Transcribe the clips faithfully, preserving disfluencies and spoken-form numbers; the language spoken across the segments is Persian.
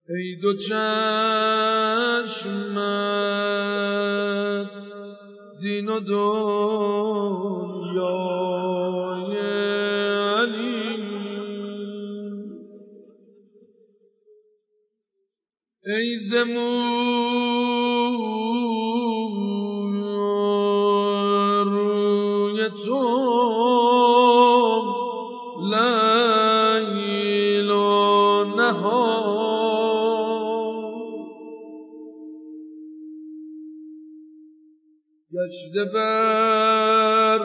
ای دو چشمت دین و دنیای علی، ای ز روی تو لیل و نهار، گشته بر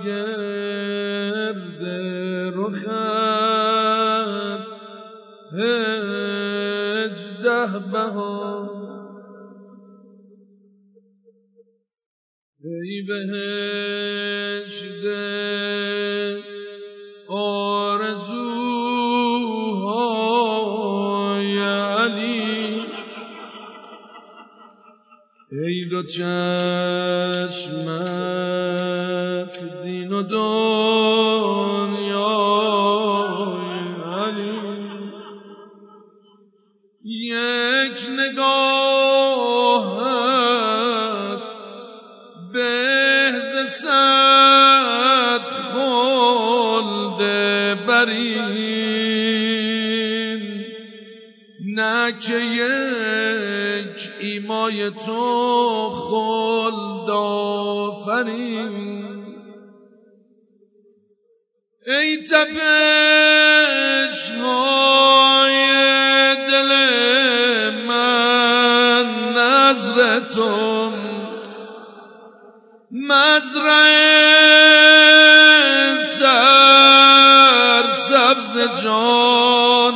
گرد رخت هجده بهار، ای بهشت آرزوهای علی، ای دو چشمت دین و دنیای علی، یک نگاهت به ز صد خلد برین، نه که یک ایمای تو خلد آفرین، ای تپش های دل من نظر تو، مزرعه سرسبز جان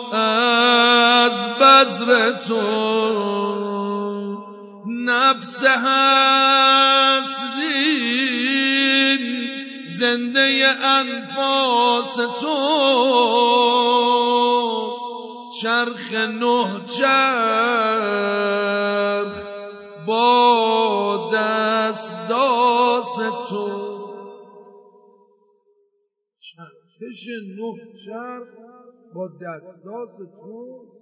از بذر تو، نفس هستی زنده انفاس توست، چرخ نه چرخ با دستاس تو، چرخش نه چرخ با دستاس توست.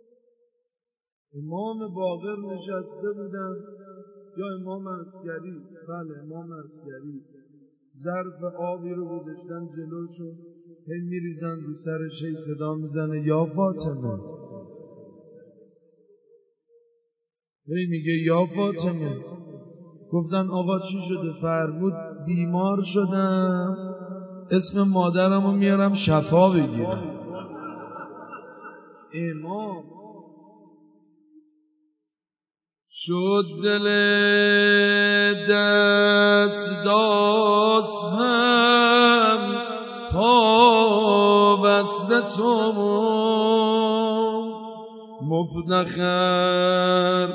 امام باقر نشسته بودن یا امام عسکری؟ بله امام عسکری. ظرف آبی رو گذاشتن جلوشون، هی میریزن رو سرش، هی صدا میزنه یا فاطمه، هی میگه یا فاطمه. گفتن آقا چی شده؟ فرمود بیمار شدم، اسم مادرمو میارم شفا بگیرم. امام شد دل دستاس هم پا بسته تو، مفتخر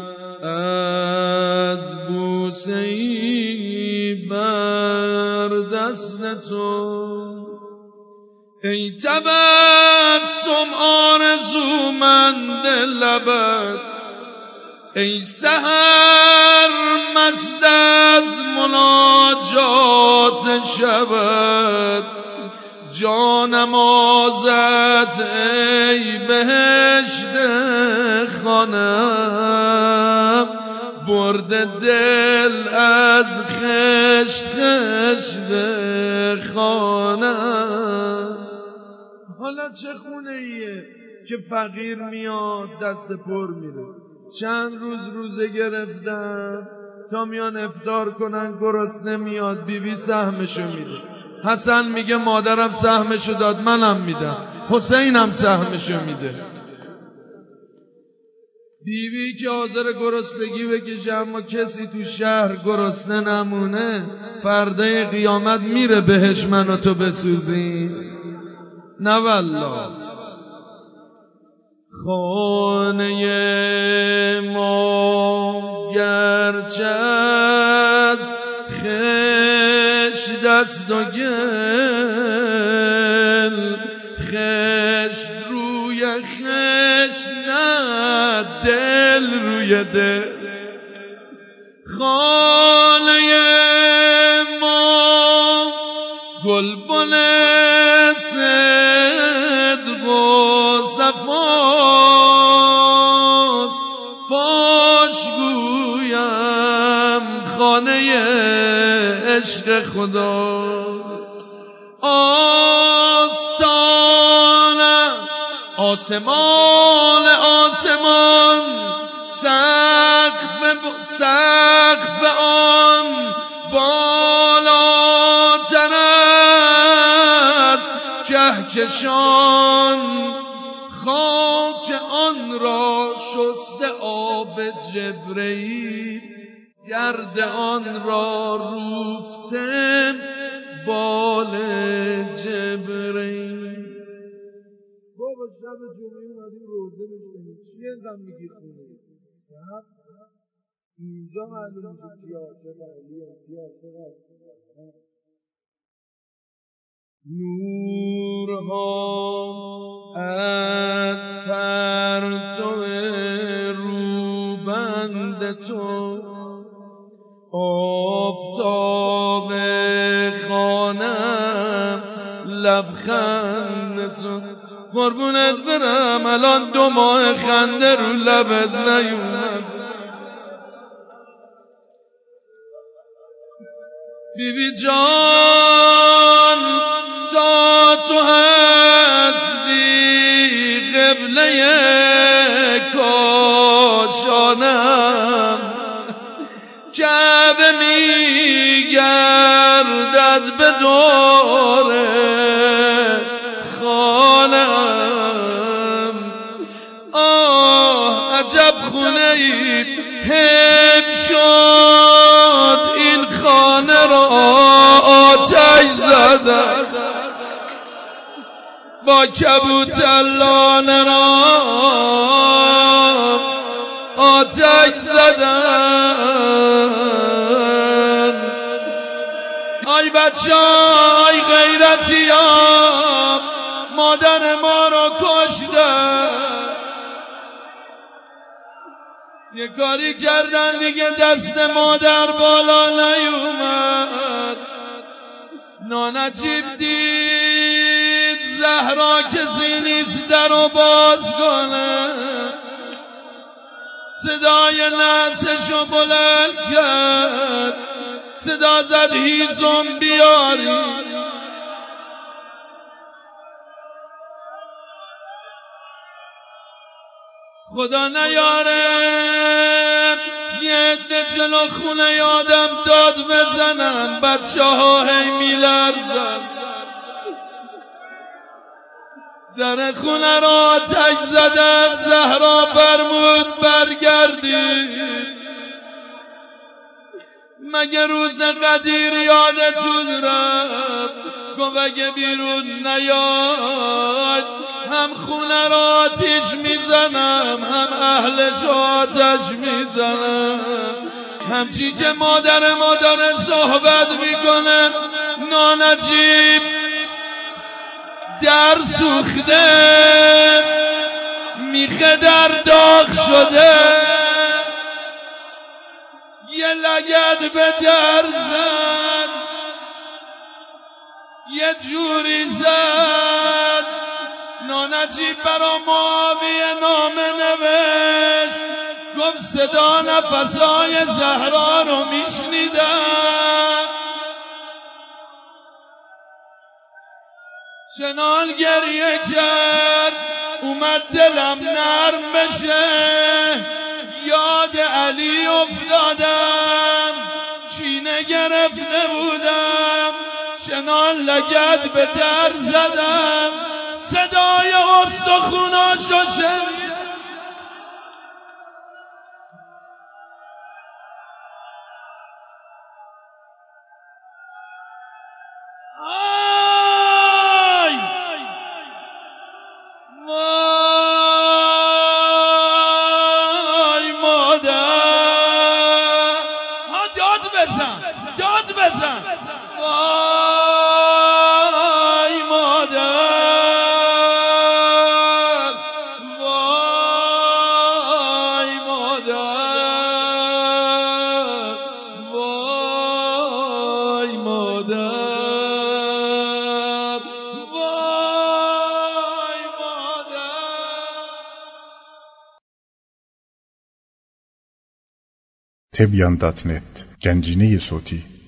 از بوسه ای بر دست تو، ای تبسم آرزومند لبت، ای سحر مست از مناجات شبت، جانم آزد ای بهشت خانم، برد دل از خشت خشت خانم. حالا چه خونه ایه که فقیر میاد دست پر میره؟ چند روز روزه گرفتن تا میان افطار کنن، گرسنه میاد، بیبی سهمشو میده. حسن میگه مادرم سهمشو داد منم میدم، حسینم سهمشو میده. بیبی که حاضر گرسنگی بکشه اما کسی تو شهر گرسنه نمونه، فردای قیامت میره بهش من و تو بسوزیم؟ نه والله. خانه ما گرچه از خشت دست و گل، خشت روی خشت نه دل روی دل، خانه ما گلبن صدق و صفا، عشق خدا. آستانش آسمان آسمان، سقف سقف آن بالاتر از کهکشان. خاک آن را شسته آب جبرئیل، گرد آن را روفته بال جبرئیل. بابا شب جمعه اومدیم روزه بشنیم، چی اینقدر میگی خونه؟ صحب اینجا معلوم میشه کی عاشق علیه، کی عاشق است. نورها از پرتو روبند توست، آفتاب خانم لبخند تو. قربونت برم الان دو ماه خنده رو لبت نیومد. بی بی جان تا تو هستی قبله کاشانم، کعبه میگردد به دور خانم. آه عجب خونه ای حیف شد این خانه را آتش زدن، با کبوترلانه را آتش زدن. آی بچه آی غیرتی ها، مادر ما را کشتن. یه کاری کردن دیگه دست مادر بالا نیومد. نانجیب دید زهرا کسی نیست درو باز کنه، صدای نعسشو بلند کرد، صدا زد هیزم بیاری. خدا نیاره یه عده جلو خونه یادم داد بزنن، بچه ها هی میلرزن. در خونه را آتش زدن، زهرا فرمود برگردی. مگه روز قدیر یادتون رفت؟ گفت اگه بیرون نیاد هم خونه را آتش میزنم، هم اهلش آتش میزنم. همچی که مادر ما داره صحبت میکنه، نانجیب در سوخته، میخه در داغ شده، یه لگد به در زد، یه جوری زد. نانجیب برا معاویه نامه نوشت، گفت صدا نفسای زهرا رو میشنیدم، چنان گریه کرد اومد دلم نرم بشه، یاد علی افتادم، کینه گرفته بودم، چنان لگد به در زدم، صدای استخوناشو شنیدم. آی وای مادر، ها داد بزن داد بزن. وای مادر، وای مادر، وای مادر، وای مادر. تبیان دات نت گنجینه صوتی